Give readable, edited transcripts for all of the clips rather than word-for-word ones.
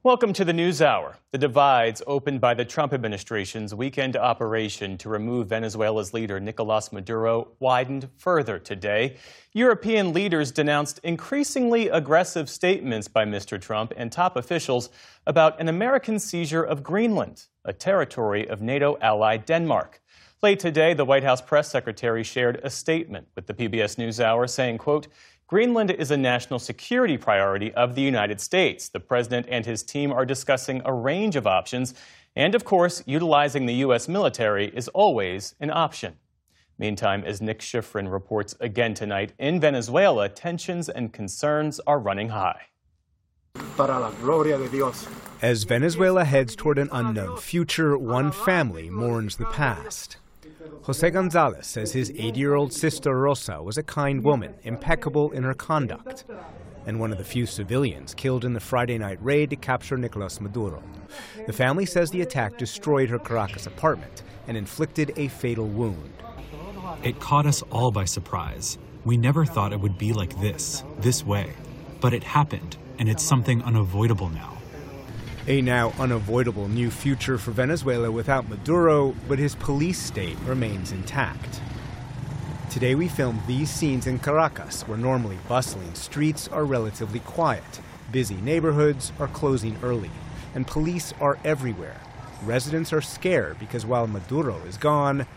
Welcome to the NewsHour. The divides opened by the Trump administration's weekend operation to remove Venezuela's leader Nicolas Maduro widened further today. European leaders denounced increasingly aggressive statements by Mr. Trump and top officials about an American seizure of Greenland, a territory of NATO ally Denmark. Late today, the White House press secretary shared a statement with the PBS NewsHour saying, quote, Greenland is a national security priority of the United States. The president and his team are discussing a range of options. And, of course, utilizing the U.S. military is always an option. Meantime, as Nick Schifrin reports again tonight, in Venezuela, tensions and concerns are running high. Para la gloria de Dios. As Venezuela heads toward an unknown future, one family mourns the past. Jose Gonzalez says his 80-year-old sister Rosa was a kind woman, impeccable in her conduct, and one of the few civilians killed in the Friday night raid to capture Nicolas Maduro. The family says the attack destroyed her Caracas apartment and inflicted a fatal wound. It caught us all by surprise. We never thought it would be like this way. But it happened, and it's something unavoidable now. A now unavoidable new future for Venezuela without Maduro, but his police state remains intact. Today we filmed these scenes in Caracas, where normally bustling streets are relatively quiet. Busy neighborhoods are closing early, and police are everywhere. Residents are scared because while Maduro is gone,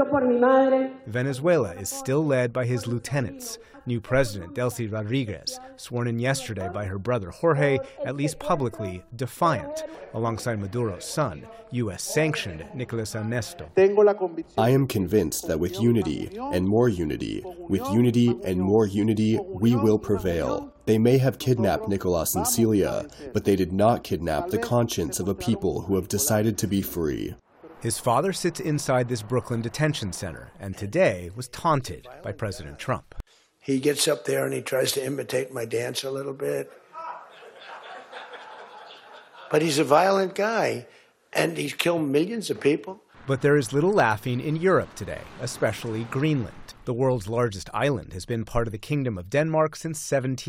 Venezuela is still led by his lieutenants. New President Delcy Rodriguez, sworn in yesterday by her brother Jorge, at least publicly defiant, alongside Maduro's son, U.S.-sanctioned Nicolas Ernesto. I am convinced that with unity and more unity, with unity and more unity, we will prevail. They may have kidnapped Nicolas and Celia, but they did not kidnap the conscience of a people who have decided to be free. His father sits inside this Brooklyn detention center and today was taunted by President Trump. He gets up there and he tries to imitate my dance a little bit. But he's a violent guy, and he's killed millions of people. But there is little laughing in Europe today, especially Greenland. The world's largest island has been part of the Kingdom of Denmark since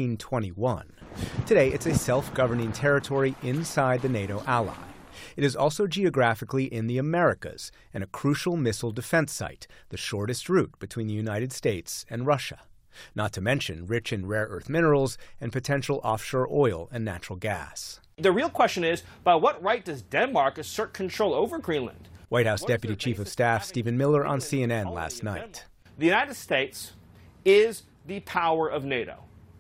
1721. Today, it's a self-governing territory inside the NATO ally. It is also geographically in the Americas and a crucial missile defense site, the shortest route between the United States and Russia. Not to mention rich in rare earth minerals and potential offshore oil and natural gas. The real question is, by what right does Denmark assert control over Greenland? White House Deputy Chief of Staff Stephen Miller on CNN last night. The United States is the power of NATO.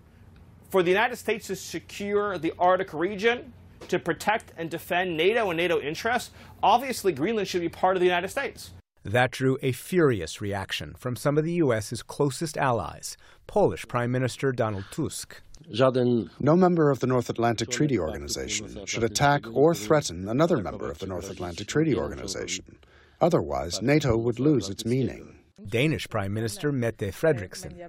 For the United States to secure the Arctic region, to protect and defend NATO and NATO interests, obviously Greenland should be part of the United States. That drew a furious reaction from some of the U.S.'s closest allies, Polish Prime Minister Donald Tusk. No member of the North Atlantic Treaty Organization should attack or threaten another member of the North Atlantic Treaty Organization. Otherwise, NATO would lose its meaning. Danish Prime Minister Mette Frederiksen.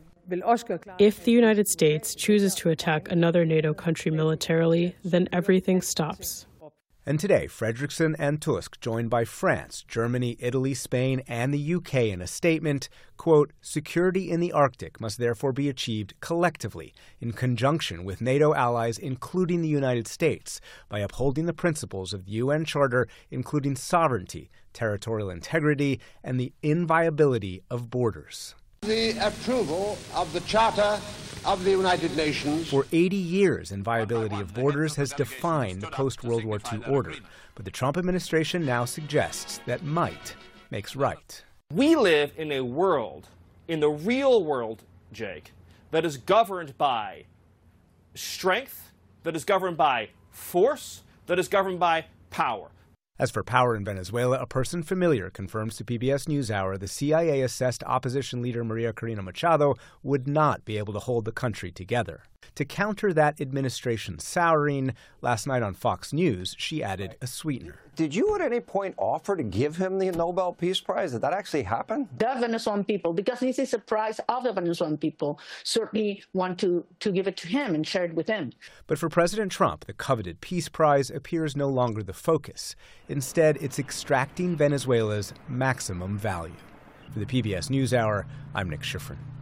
If the United States chooses to attack another NATO country militarily, then everything stops. And today, Frederiksen and Tusk, joined by France, Germany, Italy, Spain, and the UK in a statement, quote, security in the Arctic must therefore be achieved collectively in conjunction with NATO allies, including the United States, by upholding the principles of the UN Charter, including sovereignty, territorial integrity, and the inviolability of borders. The approval of the Charter of the United Nations. For 80 years, inviolability of borders has defined the post-World War II order. But the Trump administration now suggests that might makes right. We live in a world, in the real world, Jake, that is governed by strength, that is governed by force, that is governed by power. As for power in Venezuela, a person familiar confirms to PBS NewsHour the CIA-assessed opposition leader Maria Corina Machado would not be able to hold the country together. To counter that administration's souring, last night on Fox News, she added a sweetener. Did you at any point offer to give him the Nobel Peace Prize? Did that actually happen? The Venezuelan people, because this is a prize of the Venezuelan people, certainly want to give it to him and share it with him. But for President Trump, the coveted Peace Prize appears no longer the focus. Instead, it's extracting Venezuela's maximum value. For the PBS NewsHour, I'm Nick Schifrin.